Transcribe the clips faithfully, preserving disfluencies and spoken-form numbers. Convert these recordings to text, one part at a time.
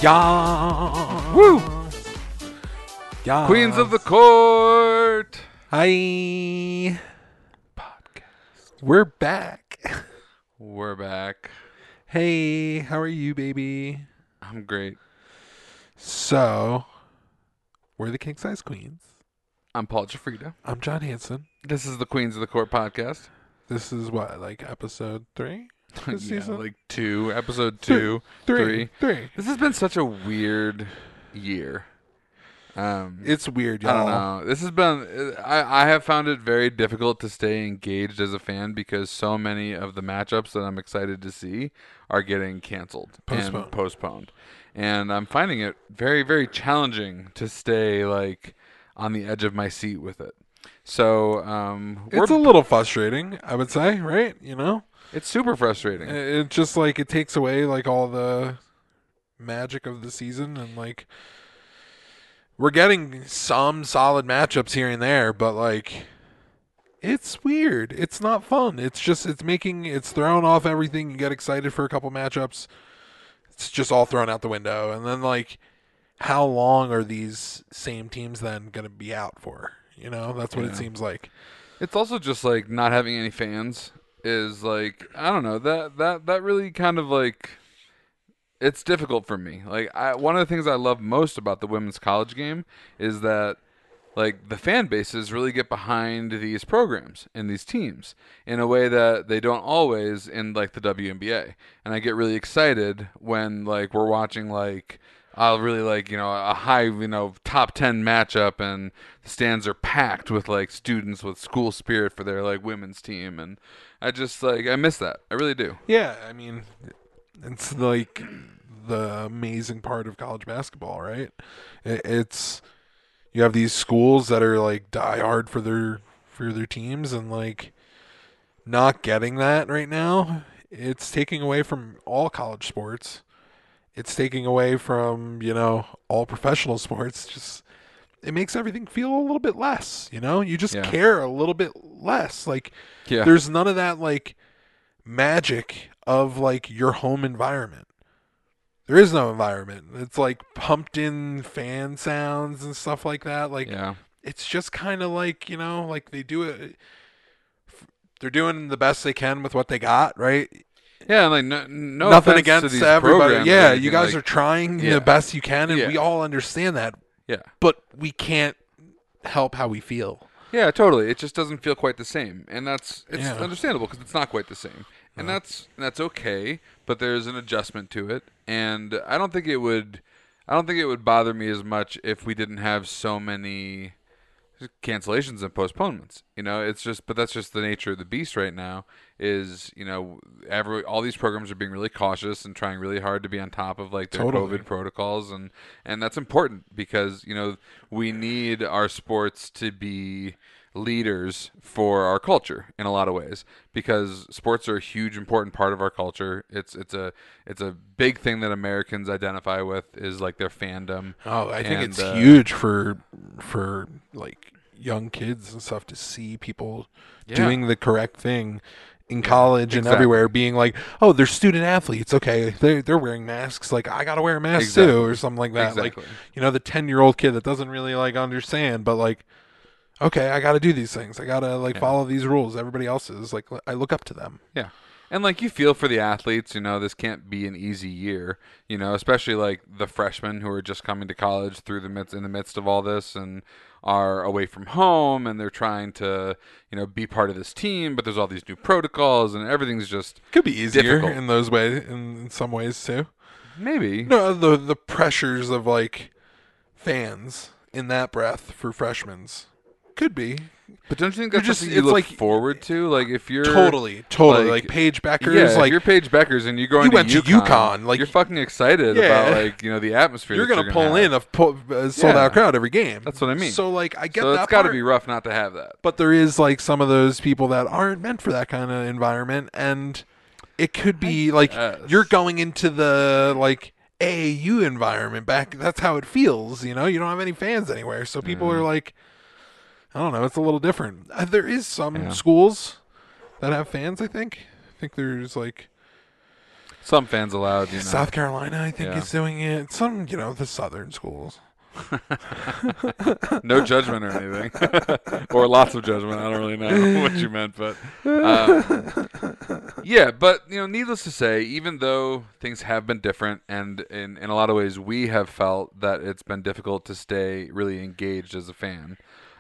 Yeah. Woo! Yeah. Queens of the Court. Hi. Podcast. We're back. We're back. Hey, how are you, baby? I'm great. So, we're the King Size Queens. I'm Paul Jafrida. I'm John Hanson. This is the Queens of the Court podcast. This is what, like episode three? This yeah, season? like two, episode two, Three. three. Three. This has been such a weird year. Um, It's weird, I y'all. don't know. This has been. I I have found it very difficult to stay engaged as a fan because so many of the matchups that I'm excited to see are getting canceled Postponed. and postponed, and I'm finding it very very challenging to stay like on the edge of my seat with it. So um, It's we're, a little frustrating, I would say, right? You know? it's super frustrating. It it just, like, it takes away, like, all the magic of the season and, like, we're getting some solid matchups here and there, but like it's weird. It's not fun. It's just it's making it's throwing off everything. You get excited for a couple matchups. It's just all thrown out the window. And then like how long are these same teams then going to be out for? You know, that's what Yeah. it seems like. It's also just like not having any fans is like I don't know that that that really kind of like it's difficult for me. Like I, one of the things I love most about the women's college game is that like the fan bases really get behind these programs and these teams in a way that they don't always in like the W N B A. And I get really excited when like we're watching like I'll really like, you know, a high, you know, top ten matchup and the stands are packed with like students with school spirit for their like women's team and I just like I miss that. I really do. Yeah, I mean it's like the amazing part of college basketball, right? It, it's you have these schools that are like die hard for their for their teams, and like not getting that right now, it's taking away from all college sports. It's taking away from you know all professional sports. Just it makes everything feel a little bit less. You know, you just Yeah. care a little bit less. Like Yeah. there's none of that like magic of like your home environment. There is no environment. It's like pumped in fan sounds and stuff like that. Like Yeah. it's just kind of like, you know, like they do it. They're doing the best they can with what they got, right? Yeah, like no, no Nothing offense to against these everybody. programs or Yeah, anything, you guys like, are trying yeah. the best you can, and Yeah. we all understand that. Yeah. But we can't help how we feel. Yeah, totally. It just doesn't feel quite the same, and that's it's Yeah. understandable because it's not quite the same, and Uh. that's that's okay. But there's an adjustment to it, and I don't think it would, I don't think it would bother me as much if we didn't have so many cancellations and postponements. You know, it's just, but that's just the nature of the beast right now. Is you know, every all these programs are being really cautious and trying really hard to be on top of like their Totally. COVID protocols, and and that's important because you know we need our sports to be leaders for our culture in a lot of ways because sports are a huge important part of our culture. It's it's a it's a big thing that Americans identify with is like their fandom. Oh, I think And, it's uh, huge for for like young kids and stuff to see people Yeah. doing the correct thing in college and exactly. everywhere, being like, oh, they're student athletes. Okay, they're they're wearing masks. Like I gotta wear a mask Exactly. too, or something like that. Exactly. Like you know, the ten year old kid that doesn't really like understand, but like, okay, I gotta do these things. I gotta like Yeah. follow these rules. Everybody else is like, I look up to them. Yeah. And like you feel for the athletes, you know, this can't be an easy year, you know, especially like the freshmen who are just coming to college through the midst in the midst of all this and are away from home and they're trying to, you know, be part of this team, but there's all these new protocols and everything's just Could be easier difficult. in those ways, in, in some ways too. maybe. No, the the pressures of like fans in that breath for freshmen's could be But don't you think You're that's just- something you it's look like- forward to? Like if you're totally, totally like, like, Paige Beckers. yeah, if like you're Paige Beckers and you're going you to went to UConn, UConn, like- you're fucking excited Yeah. about like you know the atmosphere. you're that gonna you're pull have. in a po- uh, sold Yeah. out crowd every game. That's what I mean. So like I get so that it's got to part, be rough not to have that. but there is like some of those people that aren't meant for that kind of environment, and it could be like guess. you're going into the like A A U environment back. That's how it feels. You know, you don't have any fans anywhere, so people Mm. are like, I don't know, it's a little different. Uh, there is some Yeah. schools that have fans. I think. I think there's like Some fans allowed, you know. South Carolina, I think, Yeah. is doing it. Some, you know, the southern schools. No judgment or anything, or lots of judgment. I don't really know what you meant, but um, yeah. But you know, needless to say, even though things have been different, and in in a lot of ways, we have felt that it's been difficult to stay really engaged as a fan.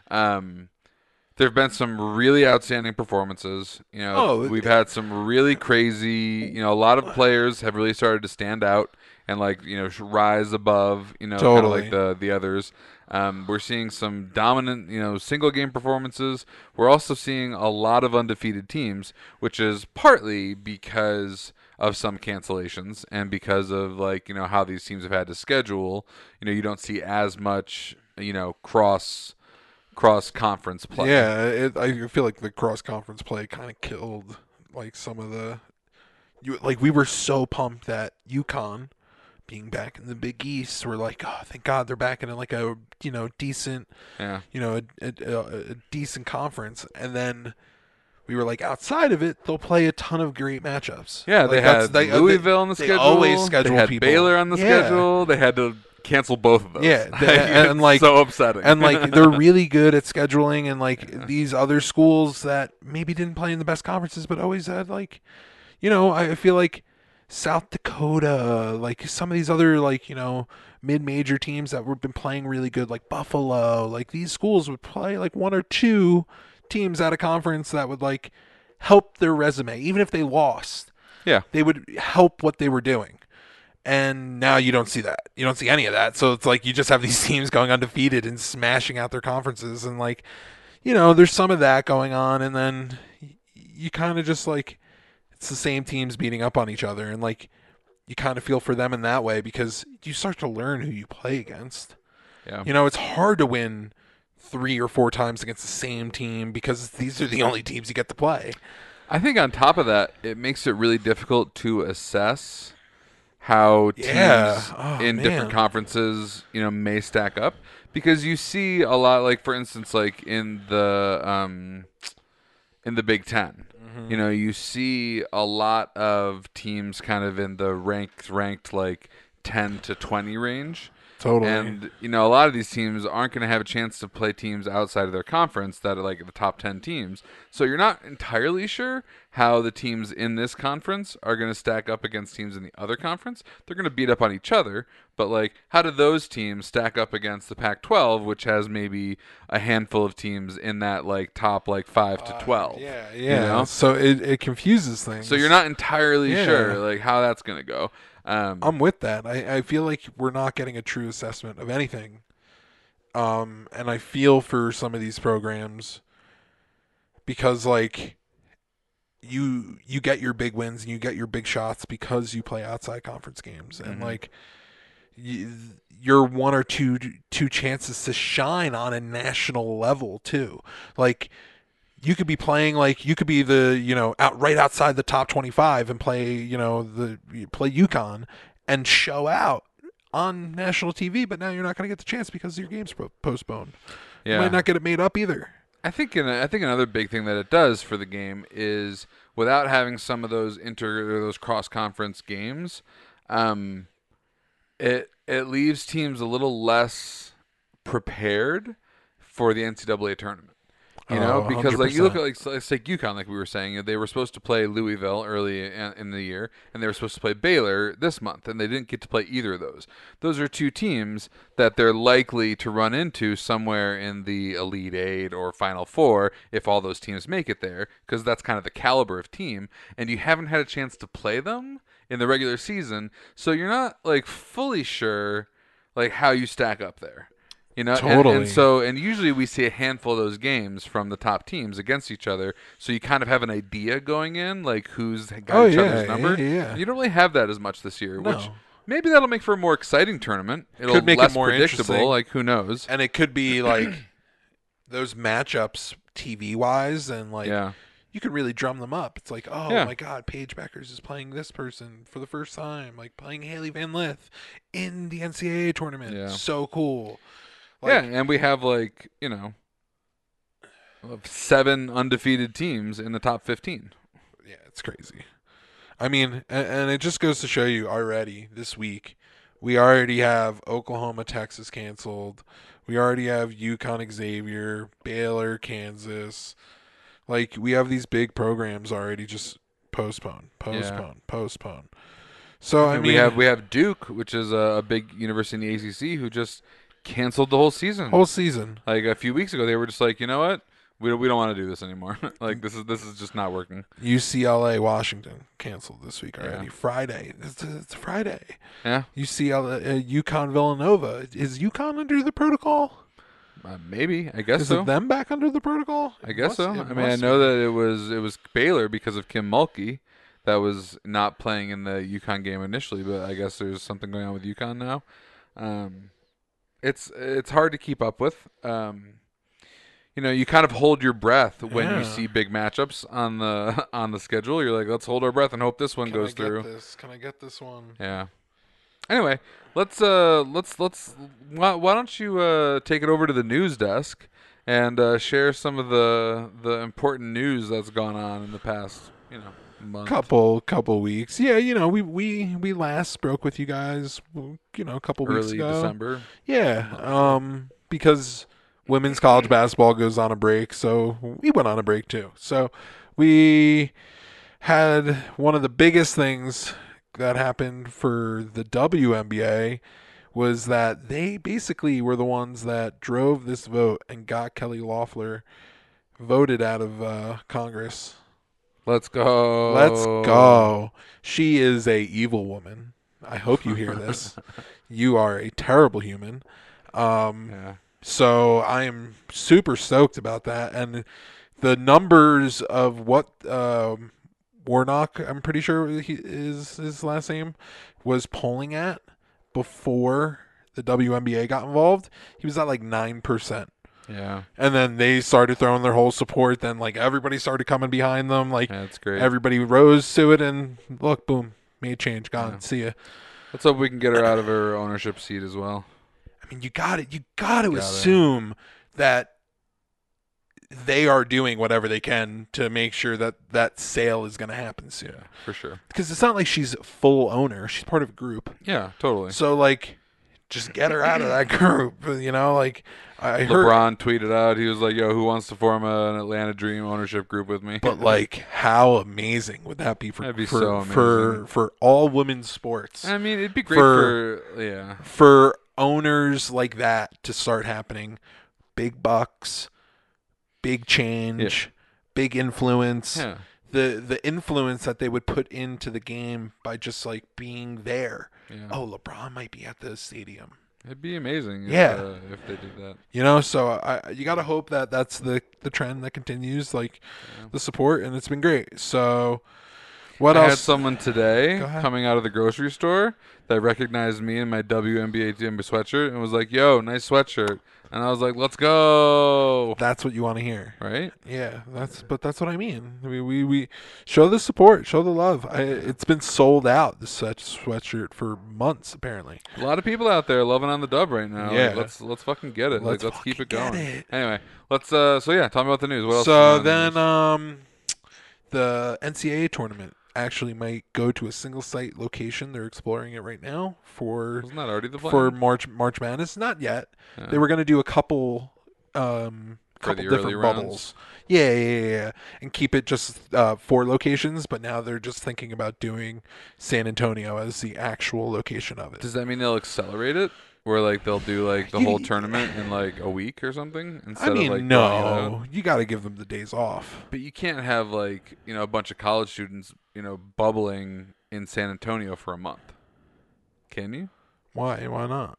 Um, there have been some really outstanding performances. You know, Oh, we've had some really crazy. You know, a lot of players have really started to stand out and like you know rise above. You know, kind of Totally. like the the others. Um, we're seeing some dominant, you know, single game performances. We're also seeing a lot of undefeated teams, which is partly because of some cancellations and because of like you know how these teams have had to schedule. You know, you don't see as much you know cross cross conference play. Yeah, it, I feel like the cross conference play kind of killed like some of the. You, like we were so pumped that UConn being back in the Big East, we're like, oh, thank God they're back in like a you know decent, Yeah. you know, a, a, a decent conference, and then we were like, outside of it, they'll play a ton of great matchups. Yeah, like, they that's- had they, uh, Louisville on the they schedule. always schedule They had people. Baylor on the Yeah. schedule. They had to cancel both of those. Yeah, Like, they- and, it's like- so upsetting. and like they're really good at scheduling, and like these other schools that maybe didn't play in the best conferences, but always had like, you know, I feel like South Dakota, like some of these other like you know mid-major teams that were been playing really good, like Buffalo, like these schools would play like one or two teams out of conference that would like help their resume, even if they lost. Yeah. They would help what they were doing. And now you don't see that. You don't see any of that. So it's like you just have these teams going undefeated and smashing out their conferences. And like, you know, there's some of that going on. And then y- you kind of just like, it's the same teams beating up on each other. And like, you kind of feel for them in that way because you start to learn who you play against. Yeah. You know, it's hard to win three or four times against the same team because these are the only teams you get to play. I think on top of that, it makes it really difficult to assess how teams Yeah. Oh, in man. different conferences, you know, may stack up because you see a lot, like for instance, like in the um, in the Big Ten, Mm-hmm. you know, you see a lot of teams kind of in the ranked ranked like ten to twenty range. Totally. And, you know, a lot of these teams aren't going to have a chance to play teams outside of their conference that are like the top ten teams. So you're not entirely sure how the teams in this conference are going to stack up against teams in the other conference. They're going to beat up on each other. But, like, how do those teams stack up against the Pac twelve, which has maybe a handful of teams in that, like, top, like, five to twelve? Uh, yeah, you yeah. know? So it, it confuses things. So you're not entirely Yeah. sure, like, how that's going to go. Um, I'm with that. I, I feel like we're not getting a true assessment of anything. Um, and I feel for some of these programs because like you you get your big wins and you get your big shots because you play outside conference games and Mhm. like you, you're one or two two chances to shine on a national level too. Like you could be playing like you could be the you know out right outside the top twenty-five and play you know the you play UConn and show out on national T V, but now you're not going to get the chance because your game's po- postponed. You yeah. might not get it made up either. I think in I think another big thing that it does for the game is without having some of those inter those cross conference games, um, it it leaves teams a little less prepared for the N C double A tournament. You know, Oh, because like you look at one hundred percent. like let's take UConn, like we were saying, they were supposed to play Louisville early in, in the year, and they were supposed to play Baylor this month, and they didn't get to play either of those. Those are two teams that they're likely to run into somewhere in the Elite Eight or Final Four if all those teams make it there, because that's kind of the caliber of team, and you haven't had a chance to play them in the regular season, so you're not like fully sure like how you stack up there. You know, and- Totally. and, so and usually we see a handful of those games from the top teams against each other, so you kind of have an idea going in, like who's got Oh, each yeah, other's number. yeah, yeah. You don't really have that as much this year, which No. maybe that'll make for a more exciting tournament. It'll Could make it less more predictable. interesting. Like who knows? And it could be like those matchups T V wise and like yeah, you can really drum them up. It's like, oh Yeah. my God, Paige Beckers is playing this person for the first time, like playing Haley Van Lith in the N C double A tournament. Yeah. So cool. Like, yeah, and we have like you know seven undefeated teams in the top fifteen. yeah, it's crazy. I mean, and, and it just goes to show you already this week, we already have Oklahoma, Texas canceled. We already have UConn, Xavier, Baylor, Kansas. Like we have these big programs already just postpone, Yeah. postpone, postpone. So I I mean, we mean, have we have Duke, which is a, a big university in the A C C, who just canceled the whole season. whole season. Like a few weeks ago, they were just like, you know what, we don't, we don't want to do this anymore. Like this is this is just not working. U C L A, Washington canceled this week already. Yeah. Friday. It's, it's Friday. Yeah, U C L A, uh, UConn, Villanova. Is UConn under the protocol? uh, maybe I guess Is so. it them back under the protocol? I guess Must- so. it I mean, I must know be. that it was it was Baylor because of Kim Mulkey that was not playing in the UConn game initially, but I guess there's something going on with UConn now. Um, it's it's hard to keep up with. Um, you know, you kind of hold your breath when Yeah. you see big matchups on the on the schedule. You're like, let's hold our breath and hope this one Can goes I get through. this? Can I get this one? Yeah. Anyway, let's uh let's let's why, why don't you uh take it over to the news desk and uh, share some of the the important news that's gone on in the past, you know, month. Couple, couple weeks. Yeah, you know, we we we last spoke with you guys, you know, a couple weeks Early ago. December. Yeah, um, because women's college basketball goes on a break, so we went on a break too. So we had one of the biggest things that happened for the W N B A was that they basically were the ones that drove this vote and got Kelly Loeffler voted out of uh, Congress. Let's go. Let's go. She is a evil woman. I hope you hear this. You are a terrible human. Um, Yeah. so I am super stoked about that. And the numbers of what um, Warnock, I'm pretty sure he is his last name, was polling at before the W N B A got involved, he was at like nine percent. Yeah. And then they started throwing their whole support. Then like everybody started coming behind them. Like Yeah, that's great. everybody rose to it, and look, boom, made change. Gone. Yeah. See ya. Let's hope we can get her out of her ownership seat as well. I mean, you got it. You got to Gotta. assume that they are doing whatever they can to make sure that that sale is going to happen soon. Yeah, for sure. Because it's not like she's full owner. She's part of a group. Yeah, totally. So like, just get her out of that group. You know, like I heard. LeBron tweeted out, he was like, yo, who wants to form a, an Atlanta Dream ownership group with me? But like, how amazing would that be for That'd be for, so for amazing. for all women's sports? I mean, it'd be great For- for, yeah. For owners like that to start happening, big bucks, big change, big influence. Yeah. The the influence that they would put into the game by just like being there. Yeah. Oh, LeBron might be at the stadium. It'd be amazing if, Yeah. uh, if they did that. You know, so I you got to hope that that's the the trend that continues, like Yeah. the support, and it's been great. So what I else? had someone today Go ahead. coming out of the grocery store that recognized me in my W N B A Timber sweatshirt and was like, yo, nice sweatshirt. And I was like, let's go. That's what you want to hear. Right? Yeah, that's but that's what I mean. We we, we show the support, show the love. I, it's been sold out, this such sweatshirt, for months apparently. A lot of people out there loving on the dub right now. Like, Yeah. let's let's fucking get it. Let's like, let's keep it fucking going. get it. Anyway, let's uh so yeah, tell me about the news. What else? is So going on in the then news? um the N C double A tournament actually might go to a single site location. They're exploring it right now for Wasn't that already the plan? for March March Madness. Not yet. Yeah. They were going to do a couple um For couple the different early rounds? bubbles. Yeah, yeah, yeah, yeah, and keep it just uh, four locations. But now they're just thinking about doing San Antonio as the actual location of it. Does that mean they'll accelerate it? Where like they'll do like the You- whole tournament in like a week or something instead I mean, of like throwing it out? no, you got to give them the days off. But you can't have like, you know, a bunch of college students, you know, bubbling in San Antonio for a month. Can you? Why? Why not?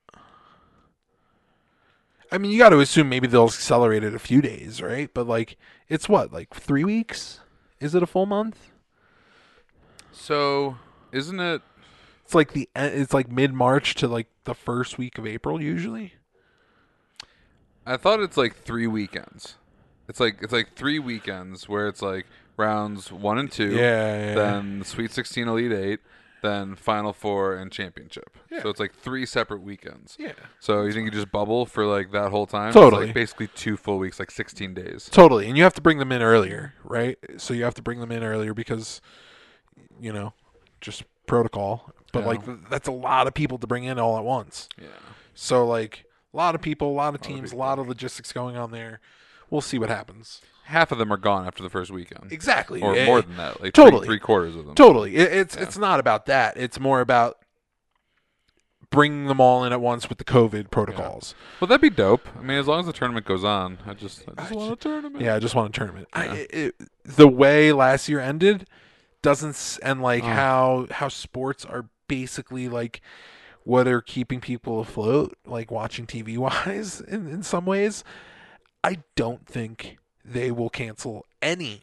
I mean, you got to assume maybe they'll accelerate it a few days, right? But like, it's what, like three weeks? Is it a full month? So, isn't it It's like the it's like mid March to like the first week of April usually. I thought it's like three weekends. It's like it's like three weekends where it's like rounds one and two, Yeah, yeah. then Sweet Sixteen, Elite Eight, then Final Four and Championship. Yeah. So it's like three separate weekends. Yeah. So you think you just bubble for like that whole time? Totally. It's like basically two full weeks, like sixteen days. Totally. And you have to bring them in earlier, right? So you have to bring them in earlier because, you know, just protocol. But Yeah. like th- that's a lot of people to bring in all at once. Yeah. So like a lot of people, a lot of Lot of teams, a people. lot of logistics going on there. We'll see what happens. Half of them are gone after the first weekend. Exactly. Or Eh, more than that. Like totally. three, three quarters of them. Totally. It, it's Yeah. it's not about that. It's more about bringing them all in at once with the COVID protocols. Well, that'd be dope. I mean, as long as the tournament goes on, I just, I just I want a tournament. Yeah, I just want a tournament. I, Yeah. it, it, the way last year ended doesn't s- and like Oh. how how sports are basically like what are keeping people afloat, like watching T V wise in, in some ways. I don't think they will cancel any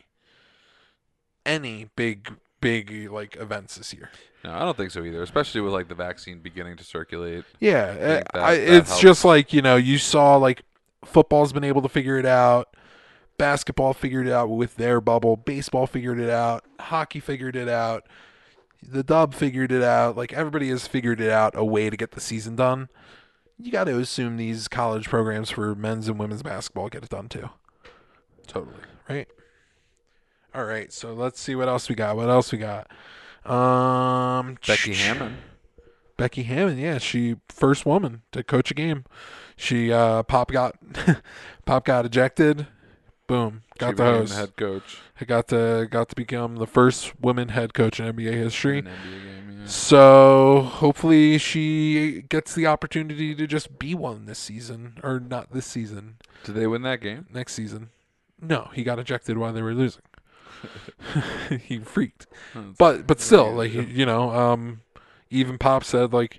any big big like events this year. No, I don't think so either. Especially with like the vaccine beginning to circulate. Yeah, think uh, that- I, that it's helps. just like, you know, you saw like football's been able to figure it out. Basketball figured it out with their bubble. Baseball figured it out. Hockey figured it out. The Dub figured it out. Like everybody has figured it out a way to get the season done. You got to assume these college programs for men's and women's basketball get it done too, Totally. right? All right, so let's see what else we got. What else we got? Um, Becky Hammond. Becky Hammond, yeah, she first woman to coach a game. She uh, Pop got Pop got ejected. Boom, got She the became hose. the head coach. I got to got to become the first woman head coach in N B A history. In an N B A game, yeah. So hopefully she gets the opportunity to just be one this season, or not this season, Did they win that game? next season. No, he got ejected while they were losing. He freaked, That's- but but still, yeah, like yeah. you know, um, even Pop said like,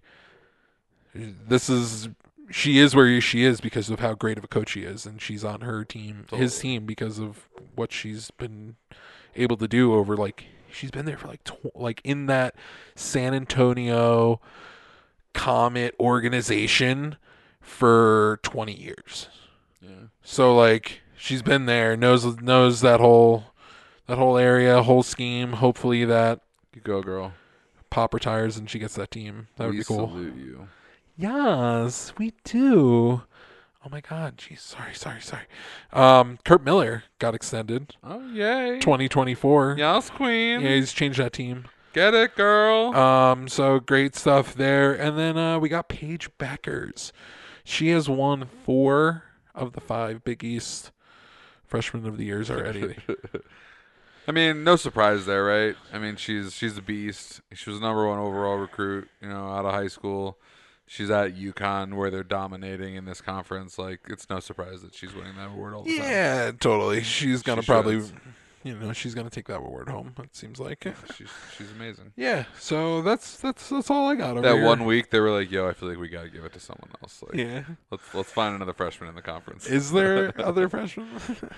this is she is where she is because of how great of a coach she is, and she's on her team, his Totally. team, because of what she's been able to do over like she's been there for like tw- like in that San Antonio Comet organization for twenty years. Yeah. So like she's been there, knows knows that whole that whole area, whole scheme. Hopefully that You go, girl. Pop retires and she gets that team. That would we be cool. salute you. Yes, we do. Oh my God, jeez, sorry, sorry, sorry. Um, Kurt Miller got extended, Oh, yay. twenty twenty-four. Yes, queen. Yeah, he's changed that team. Get it, girl. Um, so great stuff there. And then uh, we got Paige Beckers. She has won four of the five Big East Freshman of the Years already. I mean, no surprise there, right? I mean, she's she's a beast. She was the number one overall recruit, you know, out of high school. She's at UConn where they're dominating in this conference. Like, it's no surprise that she's winning that award all the time. Yeah, totally. She's gonna She probably, should. you know, she's gonna take that award home. It seems like. She's she's amazing. Yeah. So that's that's that's all I got over That here. one week they were like, "Yo, I feel like we gotta give it to someone else. Like, Yeah. let's let's find another freshman in the conference." Is there other freshmen?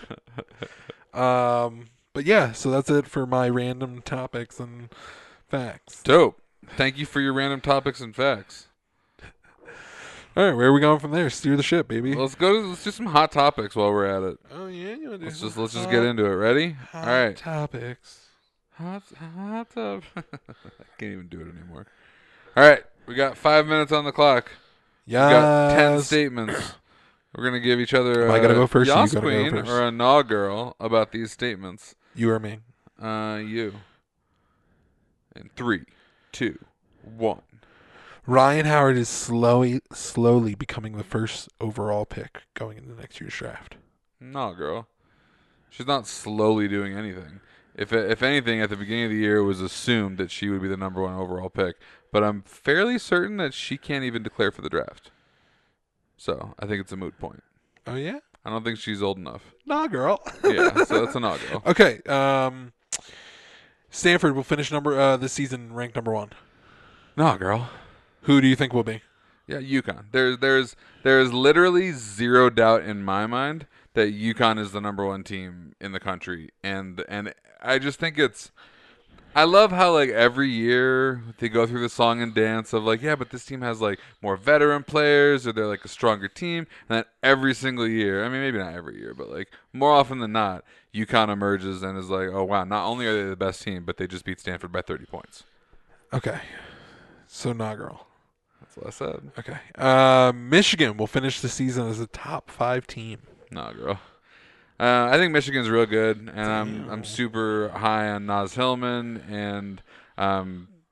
um. But yeah. So that's it for my random topics and facts. Dope. Thank you for your random topics and facts. All right. Where are we going from there? Steer the ship, baby. Let's go. To, let's do some hot topics while we're at it. oh yeah. You wanna do Let's some just let's just hot- get into it. Ready? hot All right. Topics. Hot hot tub. I can't even do it anymore. All right. We got five minutes on the clock. Yeah. We got ten statements. We're gonna give each other. Am I a gonna go first or you Yas gotta go queen first? or a nah girl about these statements. You or me? Uh, you. In three, two, one. Ryan Howard is slowly slowly becoming the first overall pick going into next year's draft. No, girl. She's not slowly doing anything. If if anything, at the beginning of the year, it was assumed that she would be the number one overall pick. But I'm fairly certain that she can't even declare for the draft. So I think it's a moot point. Oh yeah? I don't think she's old enough. Nah, girl. Yeah, so that's a no go. Okay. Um, Stanford will finish number uh this season ranked number one. No, girl. Who do you think will be? Yeah, UConn. There's there's there's literally zero doubt in my mind that UConn is the number one team in the country, and and I just think it's. I love how like every year they go through the song and dance of like, yeah, but this team has like more veteran players or they're like a stronger team. And then every single year, I mean, maybe not every year, but like more often than not, UConn emerges and is like, oh wow, not only are they the best team, but they just beat Stanford by thirty points. Okay. So nah, girl. That's what I said. Okay. Uh, Michigan will finish the season as a top five team. No, girl. Uh, I think Michigan's real good, and I'm Damn. I'm super high on Naz Hillman, and um,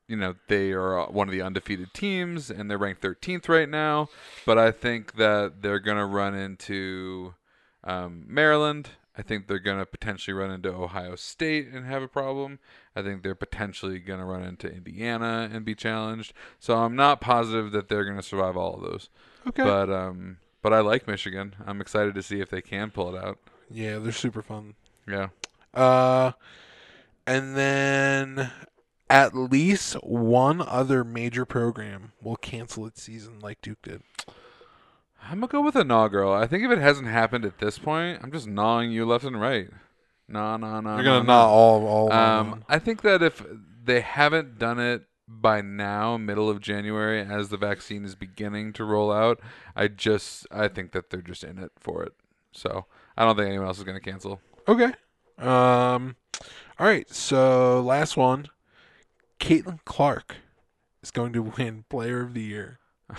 you know, they are one of the undefeated teams, and they're ranked thirteenth right now. But I think that they're going to run into um, Maryland. I think they're going to potentially run into Ohio State and have a problem. I think they're potentially going to run into Indiana and be challenged. So I'm not positive that they're going to survive all of those. Okay. But um, but I like Michigan. I'm excited to see if they can pull it out. Yeah, they're super fun. Yeah. Uh, and then at least one other major program will cancel its season like Duke did. I'm going to go with a Gnaw Girl. I think if it hasn't happened at this point, I'm just gnawing you left and right. No, no, no. You're gonna no, gnaw no. all all. Um, I think that if they haven't done it by now, middle of January, as the vaccine is beginning to roll out, I just I think that they're just in it for it. So I don't think anyone else is going to cancel. Okay. Um. All right. So last one, Caitlin Clark is going to win Player of the Year.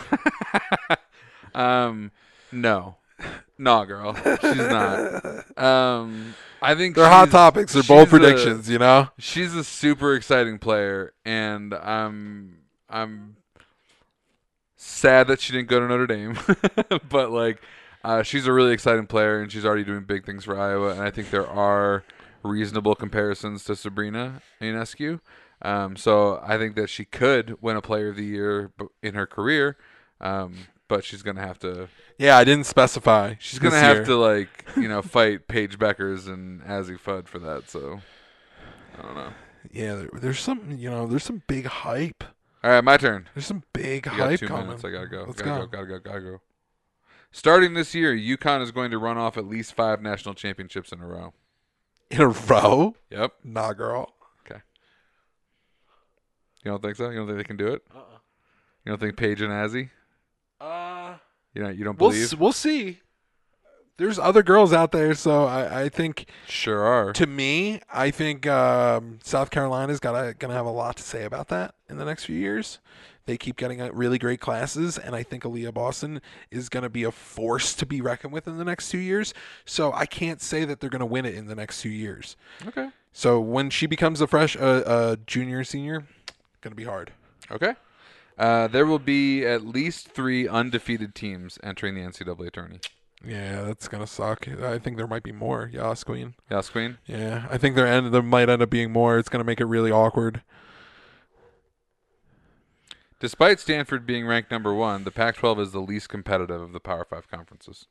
um, no, no, girl, she's not. Um, I think They're hot she's- topics. They're bold she's a- predictions. You know. She's a super exciting player, and I'm I'm sad that she didn't go to Notre Dame, but like uh, she's a really exciting player, and she's already doing big things for Iowa. And I think there are reasonable comparisons to Sabrina Ionescu. Um, so I think that she could win a Player of the Year b- in her career, um, but she's gonna have to. Yeah, I didn't specify. She's gonna this have year. to like you know fight Paige Beckers and Azzy Fudd for that. So I don't know. Yeah, there, there's some. You know, there's some big hype. All right, my turn. There's some big You got hype two coming. minutes. I gotta go. Let's gotta go. go. Gotta go. Gotta go. Starting this year, UConn is going to run off at least five national championships in a row. In a row? Yep. Nah, girl. You don't think so? You don't think they can do it? Uh-uh. You don't think Paige and Azzy? Uh, You know, you don't we'll believe? s- we'll see. There's other girls out there, so I, I think Sure are. to me, I think um, South Carolina's got gonna have a lot to say about that in the next few years. They keep getting uh, really great classes, and I think Aaliyah Boston is going to be a force to be reckoned with in the next two years. So I can't say that they're going to win it in the next two years. Okay. So when she becomes a fresh, uh, uh, junior, senior, going to be hard. Okay. Uh, there will be at least three undefeated teams entering the N C double A tourney. Yeah, that's going to suck. I think there might be more. Yas Queen. Yes, Queen? Yeah, I think there end there might end up being more. It's going to make it really awkward. Despite Stanford being ranked number one, the Pac twelve is the least competitive of the Power Five conferences.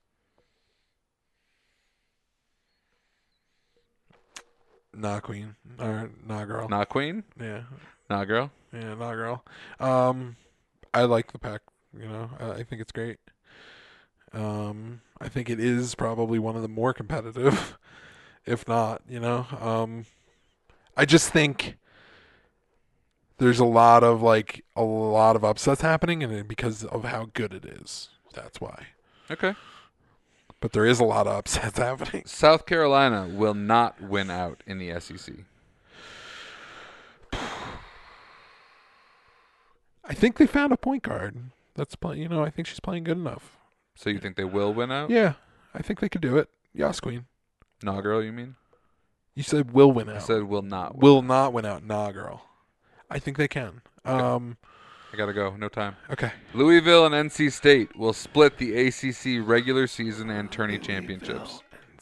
Nah, Queen. Or nah, girl. Not Queen? Yeah, Not girl? yeah, nah, girl. Um, I like the pack. You know, I, I think it's great. Um, I think it is probably one of the more competitive, if not. You know, um, I just think there's a lot of like a lot of upsets happening, and it- because of how good it is, that's why. Okay. But there is a lot of upsets happening. South Carolina will not win out in the S E C. I think they found a point guard. That's play, you know, I think she's playing good enough. So you think they will win out? Yeah, I think they could do it. Yas Queen. Nah, girl, you mean? You said will win I out. said will not win. Will not win out. Nah, girl. I think they can. Um, I gotta go. No time. okay. Louisville and N C State will split the A C C regular season and tourney championships.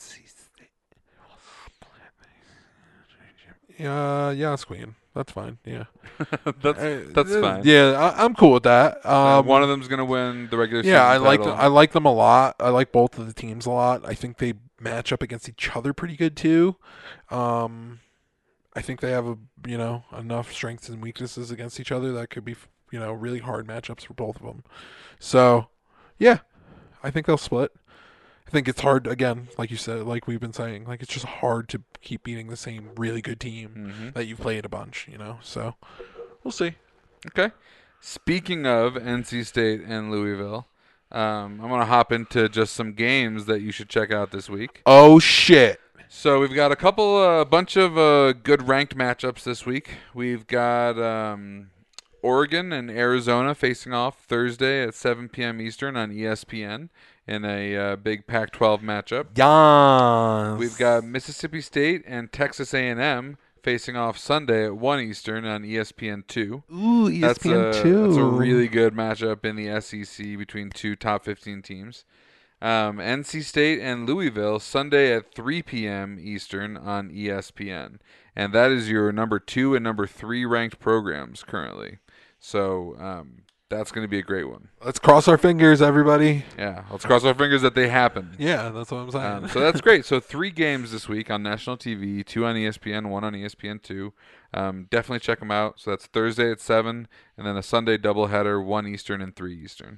Yeah, Yas Queen. That's fine. Yeah, that's Uh, that's uh, fine. Yeah, I, I'm cool with that. Uh, Um, one of them's gonna win the regular season. yeah, I like title. them. I like them a lot. I like both of the teams a lot. I think they match up against each other pretty good too. Um, I think they have a you know enough strengths and weaknesses against each other that could be you know really hard matchups for both of them. So, yeah, I think they'll split. I think it's hard again, like you said, like we've been saying, like it's just hard to keep beating the same really good team Mhm. that you've played a bunch, you know. So, we'll see. Okay. Speaking of N C State and Louisville, um, I'm gonna hop into just some games that you should check out this week. Oh shit! So we've got a couple, a uh, bunch of uh, good ranked matchups this week. We've got um, Oregon and Arizona facing off Thursday at seven p.m. Eastern on E S P N in a uh, big Pac twelve matchup. Yes. We've got Mississippi State and Texas A and M facing off Sunday at one Eastern on E S P N two. Ooh, E S That's P N a two. that's a really good matchup in the S E C between two top fifteen teams. Um, N C State and Louisville Sunday at three p.m. Eastern on E S P N, and that is your number two and number three ranked programs currently. So um, that's going to be a great one. Let's cross our fingers, everybody. Yeah, let's cross our fingers that they happen. Yeah, that's what I'm saying. Um, so that's great. So three games this week on national T V, two on E S P N, one on E S P N two. Um, definitely check them out. So that's Thursday at seven, and then a Sunday doubleheader, one Eastern and three Eastern.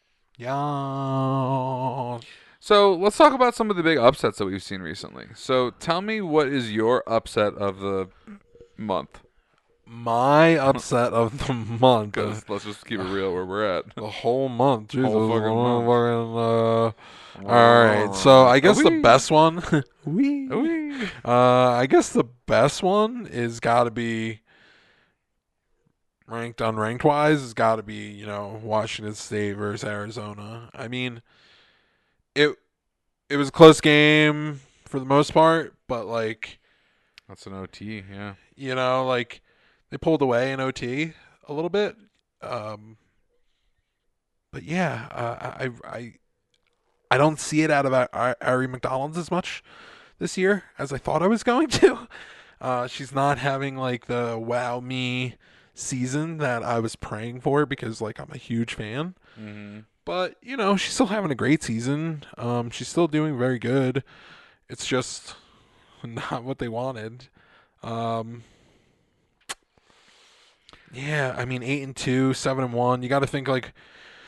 Yeah. So let's talk about some of the big upsets that we've seen recently. So tell me, what is your upset of the month? My upset of the month. Because let's just keep it real where we're at. The whole month. Jesus. Whole fucking month. Fucking, uh, all right. So I guess the Wee. best one. Wee. Wee. Uh, I guess the best one is got to be ranked unranked wise. Has got to be, you know, Washington State versus Arizona. I mean, it it was a close game for the most part, but like, That's an O T, yeah. you know, like they pulled away in O T a little bit. Um, but yeah, uh, I I I don't see it out of Ar- Ari McDonald's as much this year as I thought I was going to. Uh, she's not having like the wow me season that I was praying for because like I'm a huge fan. Mm-hmm. But you know, she's still having a great season. Um, she's still doing very good. It's just not what they wanted. Um, yeah, I mean, eight and two, seven and one. You got to think like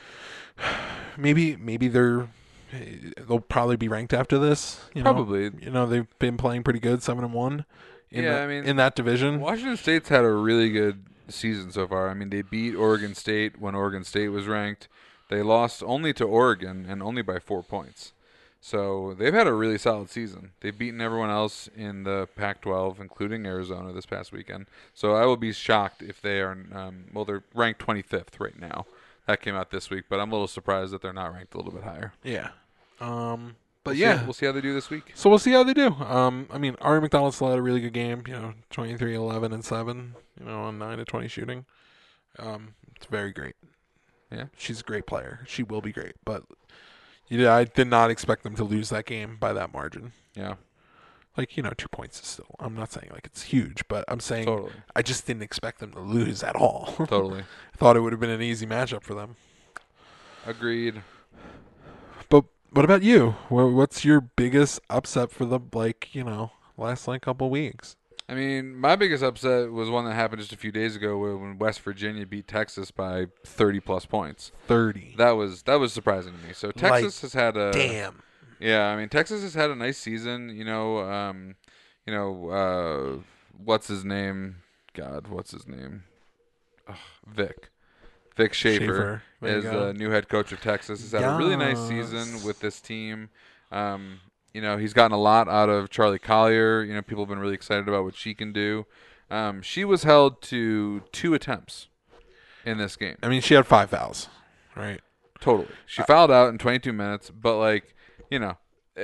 maybe maybe they're they'll probably be ranked after this. You know? Probably. You know, they've been playing pretty good, seven and one. In Yeah, the, I mean, in that division. Washington State's had a really good season so far. I mean, they beat Oregon State when Oregon State was ranked. They lost only to Oregon and only by four points. So they've had a really solid season. They've beaten everyone else in the Pac twelve, including Arizona this past weekend. So I will be shocked if they are, um, well, they're ranked twenty-fifth right now. That came out this week, but I'm a little surprised that they're not ranked a little bit higher. Yeah. Um, but We'll yeah. see, we'll see how they do this week. So we'll see how they do. Um, I mean, Ari McDonald still had a really good game. You know, twenty-three, eleven, and seven. You know, on nine to twenty shooting. Um, it's very great. Yeah, she's a great player. She will be great. But yeah, I did not expect them to lose that game by that margin. Yeah, like you know, two points is still. I'm not saying like it's huge, but I'm saying totally. I just didn't expect them to lose at all. Totally. I thought it would have been an easy matchup for them. Agreed. But what about you? What's your biggest upset for the like you know last like couple weeks? I mean, my biggest upset was one that happened just a few days ago when West Virginia beat Texas by thirty plus points. Thirty. That was that was surprising to me. So Texas like, has had a damn. Yeah, I mean Texas has had a nice season. You know, um, you know, uh, what's his name? God, what's his name? Ugh, Vic. Vic Schaefer, Schaefer. is the new head coach of Texas. Has had yes. a really nice season with this team. Um, you know, he's gotten a lot out of Charlie Collier. You know, people have been really excited about what she can do. Um, she was held to two attempts in this game. I mean, she had five fouls, right? Totally. She uh, fouled out in twenty-two minutes, but, like, you know, uh,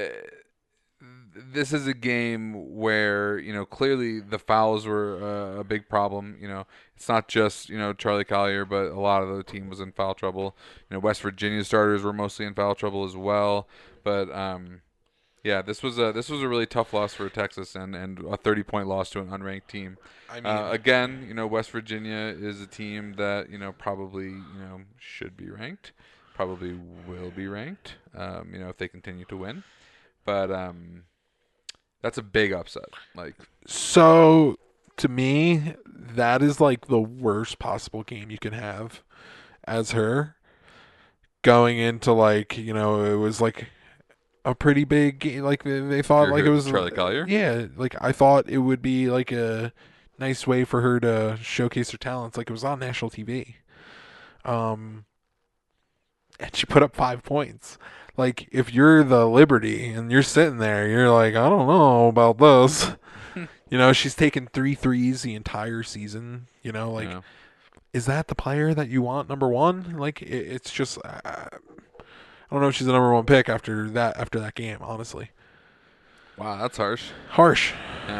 this is a game where, you know, clearly the fouls were uh, a big problem. You know, it's not just, you know, Charlie Collier, but a lot of the team was in foul trouble. You know, West Virginia starters were mostly in foul trouble as well. But, um, yeah, this was a this was a really tough loss for Texas and, and a thirty-point loss to an unranked team. I mean, uh, again, you know, West Virginia is a team that, you know, probably, you know, should be ranked, probably will be ranked, um, you know, if they continue to win. But um, that's a big upset. Like, so to me, that is like the worst possible game you can have as her going into, like, you know, it was like a pretty big game. Like they, they thought like it was Charlie Collier. Yeah, like I thought it would be like a nice way for her to showcase her talents. Like it was on national T V. Um, and she put up five points. Like if you're the Liberty and you're sitting there, you're like, I don't know about this. You know, she's taken three threes the entire season. You know, like, yeah. Is that the player that you want number one? Like it, it's just. Uh, I don't know if she's the number one pick after that after that game, honestly. Wow, that's harsh. Harsh. Yeah.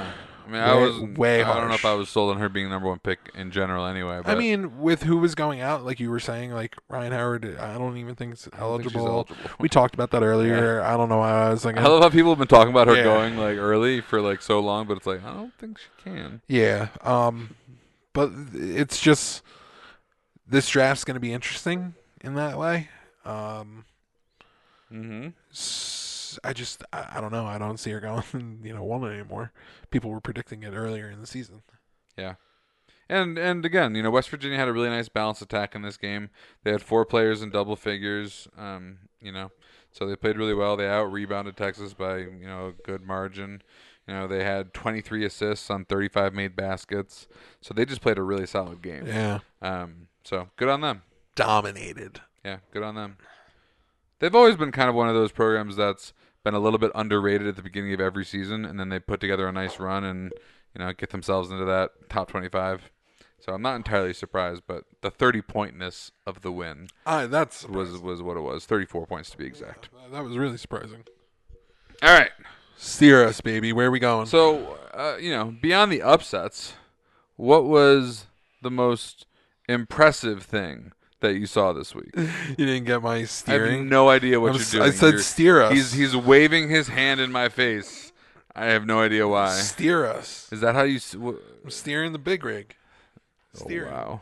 I mean, I Way- wasn't. way I don't know if harsh. I was sold on her being number one pick in general, anyway. But I mean, with who was going out, like you were saying, like Ryan Howard, I don't even think it's I don't think she's eligible. eligible. We talked about that earlier. I don't know why I was thinking. I love how people have been talking about her Yeah. going like early for like so long, but it's like I don't think she can. Yeah. Um, but it's just this draft's going to be interesting in that way. Um, Mm-hmm. s- I just I, I don't know. I don't see her going, you know, one anymore. People were predicting it earlier in the season. Yeah. And and again, you know, West Virginia had a really nice balanced attack in this game. They had four players in double figures. Um, you know, so they played really well. They out rebounded Texas by you know a good margin. You know, they had twenty-three assists on thirty-five made baskets. So they just played a really solid game. Yeah. Um, so good on them. Dominated. Yeah, good on them. They've always been kind of one of those programs that's been a little bit underrated at the beginning of every season, and then they put together a nice run and you know get themselves into that top twenty-five. So I'm not entirely surprised, but the thirty pointness of the win Uh, that's was surprising. was what it was. thirty-four points to be exact. That was really surprising. All right. Steer us, baby. Where are we going? So, uh, you know, beyond the upsets, what was the most impressive thing that you saw this week? You didn't get my I have steering. no idea what I'm you're s- doing. I said You're- steer us. He's he's waving his hand in my face. I have no idea why. Steer us. Is that how you? s- wh- I'm steering the big rig. Oh Steering. wow!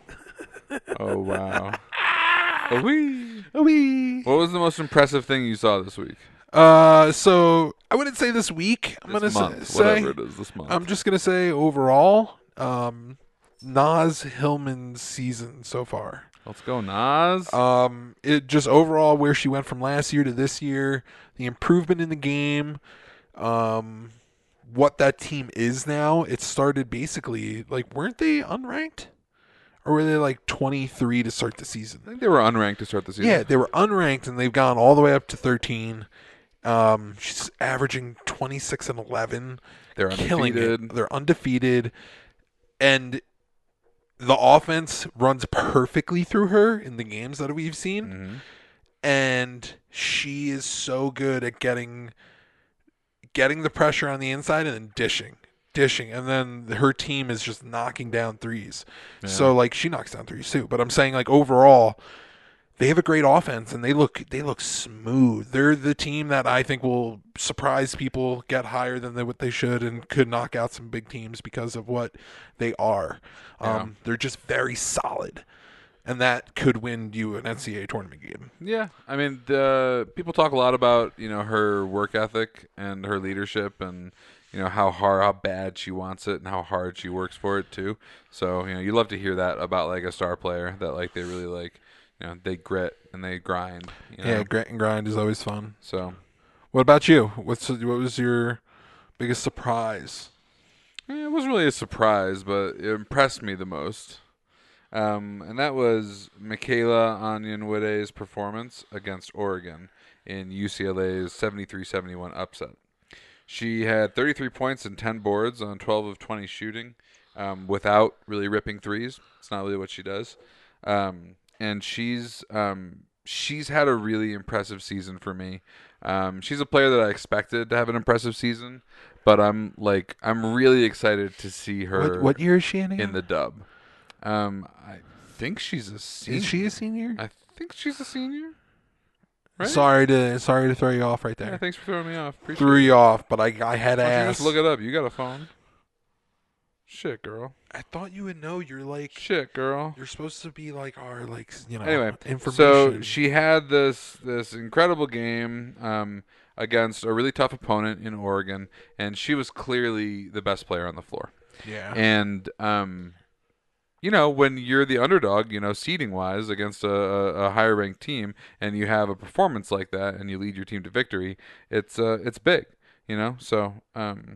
Oh wow! Oh wee! Wee. What was the most impressive thing you saw this week? Uh, so I wouldn't say this week. I'm This gonna month, say, say whatever it is, this month. I'm just gonna say overall, um, Nas Hillman's season so far. Let's go, Nas. Um, it just overall where she went from last year to this year, the improvement in the game, um, what that team is now. It started basically like weren't they unranked, or were they like twenty-three to start the season? I think they were unranked to start the season. Yeah, they were unranked and they've gone all the way up to thirteen. Um, she's averaging twenty-six and eleven, they're killing undefeated. it. They're undefeated, and the offense runs perfectly through her in the games that we've seen. Mhm. And she is so good at getting getting the pressure on the inside and then dishing, dishing, and then her team is just knocking down threes. Yeah. So like she knocks down threes too. But I'm saying like overall, they have a great offense and they look they look smooth. They're the team that I think will surprise people, get higher than they, what they should, and could knock out some big teams because of what they are. Yeah. Um, they're just very solid, and that could win you an N C double A tournament game. Yeah, I mean, the people talk a lot about you know her work ethic and her leadership, and you know how hard, how bad she wants it, and how hard she works for it too. So you know, you love to hear that about like a star player that like they really like, you know, they grit and they grind. You know? Yeah, grit and grind is always fun. So What about you? What's what was your biggest surprise? eh, it wasn't really a surprise, but it impressed me the most. Um, and that was Michaela Onyenwide's performance against Oregon in U C L A's seventy-three seventy-one upset. She had thirty-three points and ten boards on twelve of twenty shooting, um, without really ripping threes. It's not really what she does. Um, and she's um, she's had a really impressive season for me. Um, she's a player that I expected to have an impressive season, but I'm like I'm really excited to see her What, what year is she in again? in the dub. Um, I think she's a senior. Is she a senior? I think she's a senior. Right? Sorry to sorry to throw you off right Yeah, there. thanks for throwing me off. Appreciate Threw it. you off, but I I had to Why don't you ask. just look it up? You got a phone. Shit, girl. I thought you would know. You're like Shit, girl. you're supposed to be like our like you know Anyway, information. so she had this this incredible game um, against a really tough opponent in Oregon, and she was clearly the best player on the floor. yeah And um, you know, when you're the underdog, you know, seeding wise against a, a, a higher ranked team, and you have a performance like that, and you lead your team to victory, it's uh, it's big, you know. So um,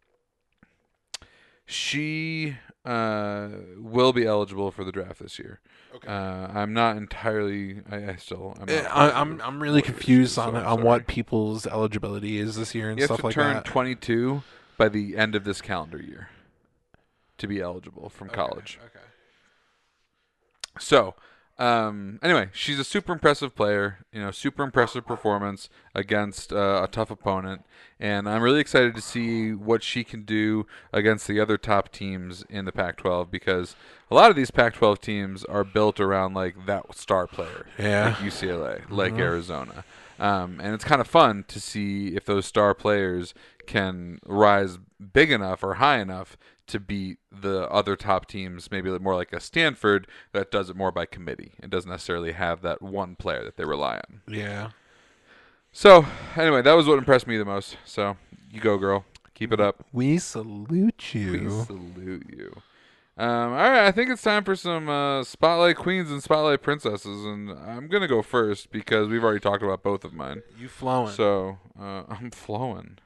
she uh, will be eligible for the draft this year. Okay. Uh, I'm not entirely. I, I still. I'm, Eh, not I, I'm I'm really what it is, confused so on I'm on sorry. what people's eligibility is this year and You have stuff to like turn that. twenty-two by the end of this calendar year to be eligible from college. Okay. So, Um, anyway, she's a super impressive player. You know, super impressive performance against uh, a tough opponent, and I'm really excited to see what she can do against the other top teams in the Pac twelve because a lot of these Pac twelve teams are built around like that star player, Yeah. like U C L A, like Mhm. Arizona, um, and it's kind of fun to see if those star players can rise big enough or high enough to beat the other top teams, maybe more like a Stanford that does it more by committee. It doesn't necessarily have that one player that they rely on. Yeah. So, anyway, that was what impressed me the most. So, you go, girl. Keep it up. We salute We you. salute you. Um, all right, I think it's time for some uh, Spotlight Queens and Spotlight Princesses, and I'm gonna go first because we've already talked about both of mine. You flowing. So uh, I'm flowing.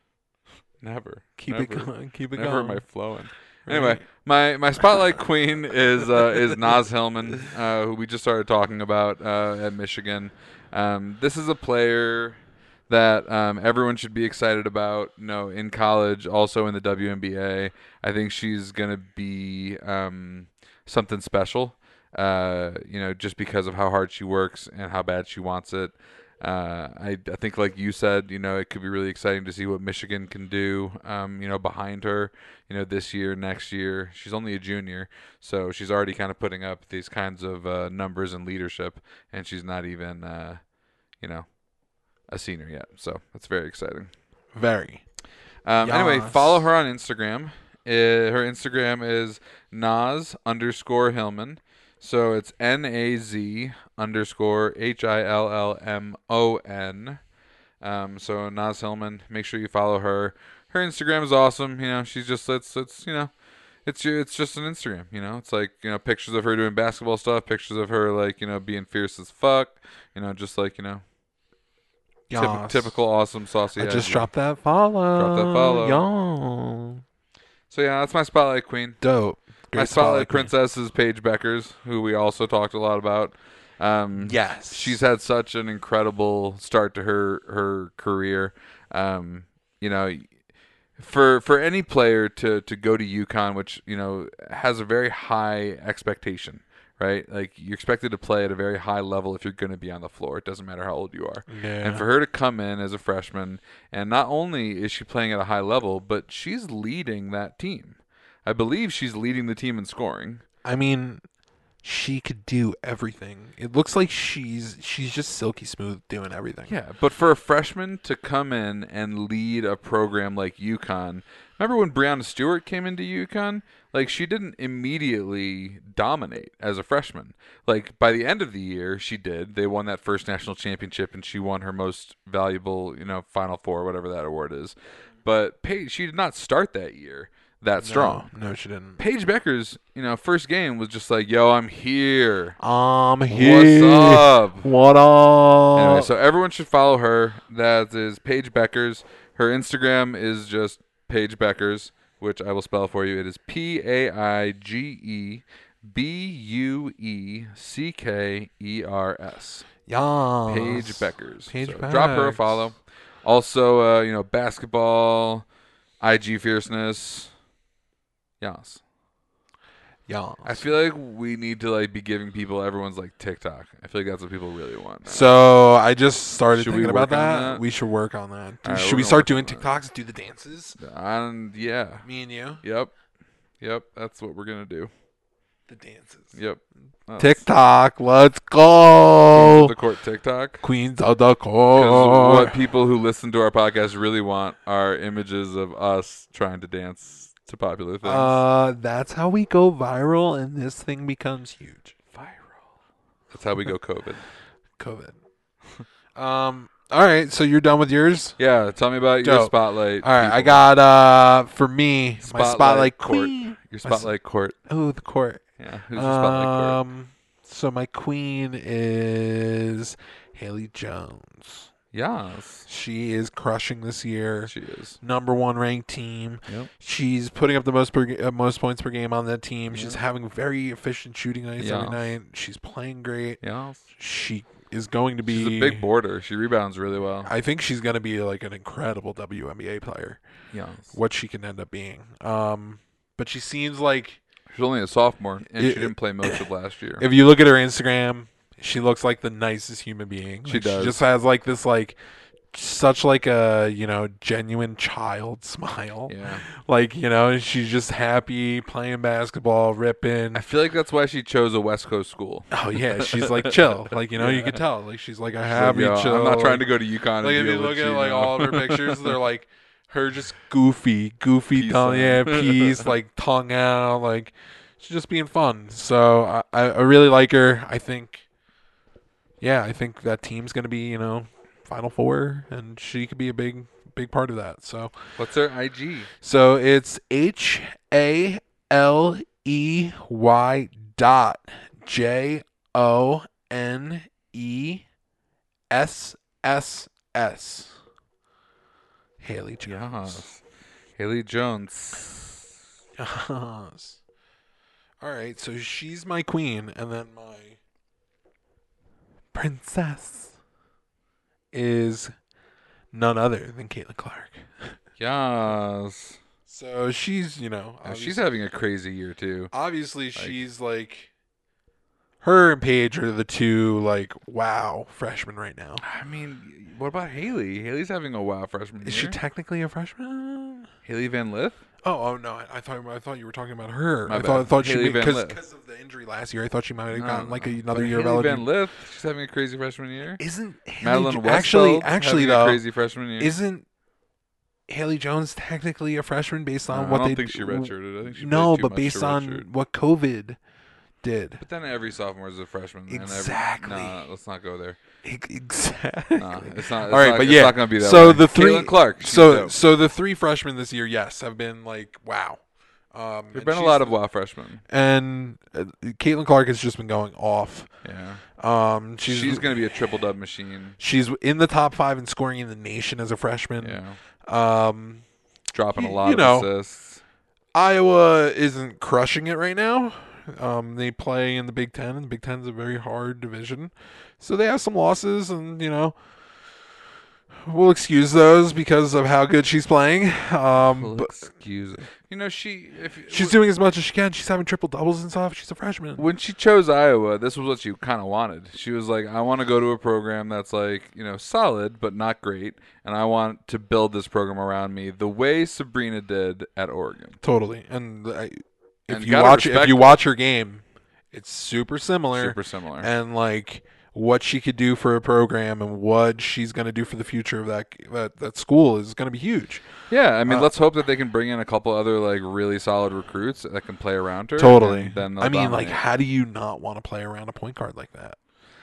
Never. keep never, it going. Keep it Never going. am I flowing. Right? Anyway, my, my spotlight queen is uh, is Naz Hillman, uh, who we just started talking about uh, at Michigan. Um, this is a player that um, everyone should be excited about. You know, in college, also in the W N B A. I think she's gonna be um, something special. Uh, you know, just because of how hard she works and how bad she wants it. Uh, I, I think, like you said, you know, it could be really exciting to see what Michigan can do, um, you know, behind her, you know, this year, next year. She's only a junior, so she's already kind of putting up these kinds of uh, numbers and leadership, and she's not even, uh, you know, a senior yet. So that's very exciting. Very. Um, Anyway, Yes. follow her on Instagram. Uh, her Instagram is Naz underscore Hillman. So it's N A Z underscore H I L L M O N. Um, so Naz Hillman, make sure you follow her. Her Instagram is awesome. You know, she's just it's it's you know, it's it's just an Instagram. You know, it's like you know pictures of her doing basketball stuff, pictures of her like you know being fierce as fuck. You know, just like you know, typ- Yas. typical awesome saucy. I just I G. dropped that follow. Drop that follow. Yo. So yeah, that's my spotlight queen. Dope. My Great spotlight queen. princess is Paige Beckers, who we also talked a lot about. Um, Yes. she's had such an incredible start to her her career. Um, you know, for for any player to to go to UConn, which you know has a very high expectation, right? Like you're expected to play at a very high level if you're going to be on the floor. It doesn't matter how old you are. Yeah. And for her to come in as a freshman, and not only is she playing at a high level, but she's leading that team. I believe she's leading the team in scoring. I mean, she could do everything. It looks like she's she's just silky smooth doing everything. Yeah, but for a freshman to come in and lead a program like UConn, remember when Breonna Stewart came into UConn? Like, she didn't immediately dominate as a freshman. Like, by the end of the year, she did. They won that first national championship, and she won her most valuable, you know, Final Four, whatever that award is. But Paige, she did not start that year that strong. No, no, she didn't. Paige Becker's, you know, first game was just like, yo, I'm here. I'm here. What's up? What up? Anyway, so everyone should follow her. That is Paige Beckers. Her Instagram is just Paige Beckers, which I will spell for you. It is P A I G E B U E C K E R S. Yas. Paige Beckers. Paige So drop her a Becks. follow. Also, uh, you know, basketball, I G fierceness. Yes. Yas. I feel like we need to like be giving people everyone's like TikTok. I feel like that's what people really want now. So I just started Should we thinking about work on that. that? We should work on that. All right, should we're we gonna start work doing on that. TikToks? Do the dances? And yeah. Me and you. Yep. Yep. That's what we're gonna do. The dances. Yep. That's TikTok. Let's Queens of go. the court TikTok. Queens of the Because court. what people who listen to our podcast really want are images of us trying to dance to popular things. Uh, that's how we go viral, and this thing becomes huge. Viral. That's how we go COVID. COVID. um. All right. So you're done with yours. Yeah. Tell me about your Dope. spotlight. All right. I people. got uh for me my Spotlight spotlight court. queen. Your spotlight court. Oh, the court. Yeah. Who's your spotlight court? Um. So my queen is Haley Jones. Yes. She is crushing this year. She is. Number one ranked team. Yep. She's putting up the most per, uh, most points per game on that team. She's Yeah. having very efficient shooting nights every Yeah. night. She's playing great. Yes. She is going to be She's a big boarder. She rebounds really well. I think she's going to be like an incredible W N B A player. Yes. What she can end up being. Um, but she seems like She's only a sophomore, and It- she didn't play most of last year. If you look at her Instagram, she looks like the nicest human being. She Like, does. She just has like this like such like a, you know, genuine child smile. Yeah. Like, you know, she's just happy playing basketball, ripping. I feel like that's why she chose a West Coast school. Oh yeah, she's like chill. Like, you know, you Yeah. could tell. Like she's like a She's happy like, "Yo, chill. I'm not trying like, to go to UConn. Like and if deal you look with at like know. all of her pictures, they're like her just goofy, goofy Peace tongue, out. yeah, peace, like tongue out, like she's just being fun. So I, I I really like her. I think, yeah, I think that team's gonna be, you know, Final Four, and she could be a big big part of that. So What's her I G? so it's H A L E Y dot J O N E S S S. Haley Jones. Yes. Haley Jones. Yes. All right, so she's my queen, and then my princess is none other than Caitlin Clark. Yes. So she's, you know, And she's obviously- having a crazy year too. obviously she's like her and Paige are the two like wow freshmen right now. I mean, what about Haley? Haley's having a wow freshman Is year. she technically a freshman? Haley Van Lith? Oh, oh no! I, I thought I thought you were talking about her. My I thought I bad. thought Haley she Van because Lith. because of the injury last year. I thought she might have No, gotten like no. another But year of Haley Van eligibility. Lith, she's having a crazy freshman year. Isn't Haley Madeline Jo- Westfeld actually actually having though a crazy freshman year. isn't Haley Jones technically a freshman based on No, what I don't they think she redshirted. I think she no, played too but much based to on redshirt. what COVID did. But then every sophomore is a freshman. Exactly. And every, nah, let's not go there. Exactly. Nah, it's not. It's All right, not, but it's yeah. not gonna be that so way. the three Caitlin Clark. She's so dope. so the three freshmen this year, yes, have been like wow. Um, There've and been a she's- lot of wow freshmen. and uh, Caitlin Clark has just been going off. Yeah. Um, she's She's, gonna be a triple dub machine. she's in the top five in scoring in the nation as a freshman. Yeah. Um, Dropping a Y- lot you of know. assists. Iowa isn't crushing it right now. Um, they play in the Big Ten, and the Big Ten's a very hard division, so they have some losses, and you know, we'll excuse those because of how good she's playing. Um, Well, but excuse it. You know, she if she's doing as much as she can. She's having triple doubles and stuff. She's a freshman. when she chose Iowa, this was what she kind of wanted. She was like, I want to go to a program that's like, you know, solid but not great, and I want to build this program around me the way Sabrina did at Oregon. Totally. And I, if And you gotta watch if respect you her. watch her game, it's super similar. Super similar. And like what she could do for a program and what she's going to do for the future of that that, that school is going to be huge. Yeah, I mean, Uh, let's hope that they can bring in a couple other like really solid recruits that can play around her. Totally. and then they'll I mean, like, dominate. how do you not want to play around a point guard like that?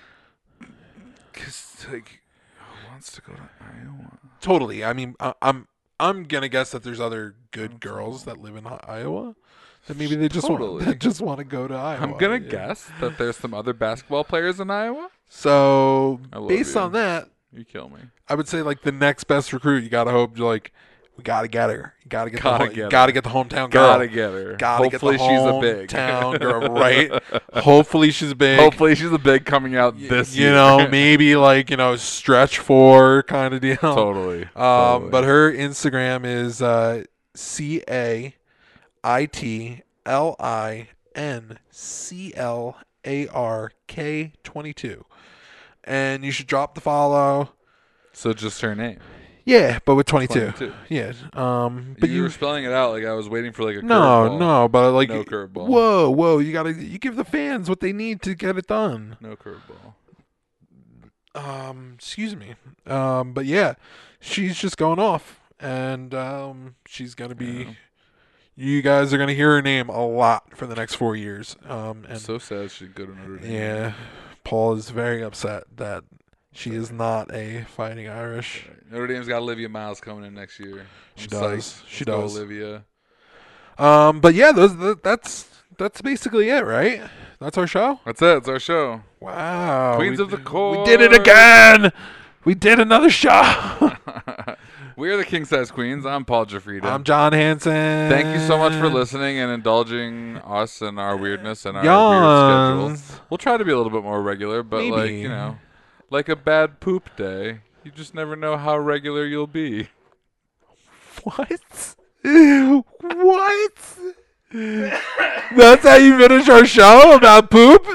'Cause, like, who wants to go to Iowa? Totally. I mean, I, I'm I'm gonna guess that there's other good girls that live in Iowa that maybe they just Totally. want that just want to go to Iowa. I'm gonna yeah. guess that there's some other basketball players in Iowa. So I love based you. on that, You kill me. I would say like the next best recruit. You gotta hope like we gotta get her. You gotta get Gotta the ho- get her. gotta get the hometown girl. Gotta get her. Gotta Hopefully get the she's a big. hometown girl, right? Hopefully she's big. Hopefully she's a big coming out Y- this you year. know, maybe like you know, stretch four kind of deal. totally. Um, totally. but her Instagram is uh, C A I T L I N C L A R K twenty-two, and you should drop the follow. so just her name. Yeah, but with twenty-two. twenty-two. Yeah. Um, but you, you, were spelling it out like I was waiting for like a no, curveball. no, but like No curveball. Whoa, whoa! You gotta you give the fans what they need to get it done. No curveball. Um, excuse me. Um, but yeah, she's just going off, and um, she's gonna be. Yeah. You guys are gonna hear her name a lot for the next four years. Um, and So sad she'd go to Notre Dame. yeah, Paul is very upset that she is not a Fighting Irish. Right. Notre Dame's got Olivia Miles coming in next year. She I'm does. psyched. She Let's go, does. Olivia. Um, but yeah, those th- that's that's basically it, right? That's our show. That's it. It's our show. Wow, Queens we, of the We did it Court. again. We did another show. We are the King Size Queens. I'm Paul Jafrida. I'm John Hanson. Thank you so much for listening and indulging us and our weirdness and our weird Yawns. schedule. We'll try to be a little bit more regular, but like, Maybe. you know, like a bad poop day, you just never know how regular you'll be. What? What? That's how you finish our show about poop?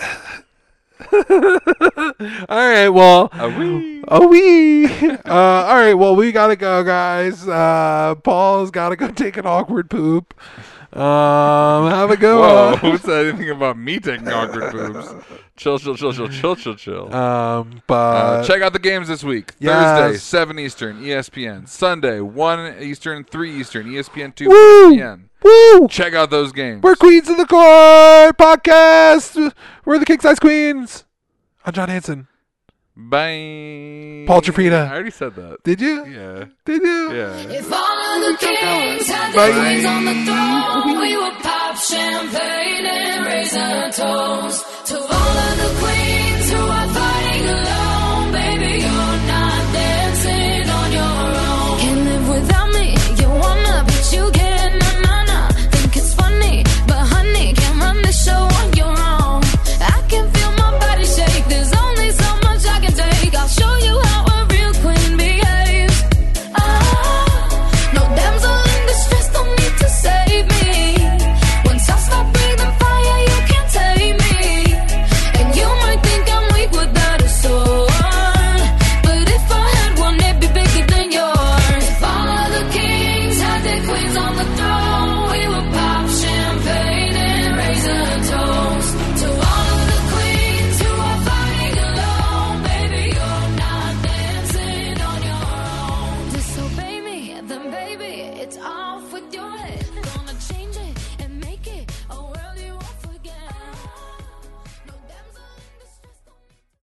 All right, well, A wee. a wee. Uh, all right, well, we gotta go, guys. Uh, Paul's gotta go take an awkward poop. Um, have a good Whoa, one. who said anything about me taking awkward boobs? Chill, chill, chill, chill, chill, chill, chill. Um, but Uh, check out the games this week. yes. Thursday, seven Eastern, E S P N. Sunday, one Eastern, three Eastern, E S P N two, Woo! E S P N. Woo! Check out those games. We're Queens of the Court podcast. We're the King Size Queens. I'm John Hanson. Bye. Paul Trafita. I already said that. Did you? Yeah. Did you? Yeah. If all of the kings had Bye. their queens on the throne, we would pop champagne and raise our toast.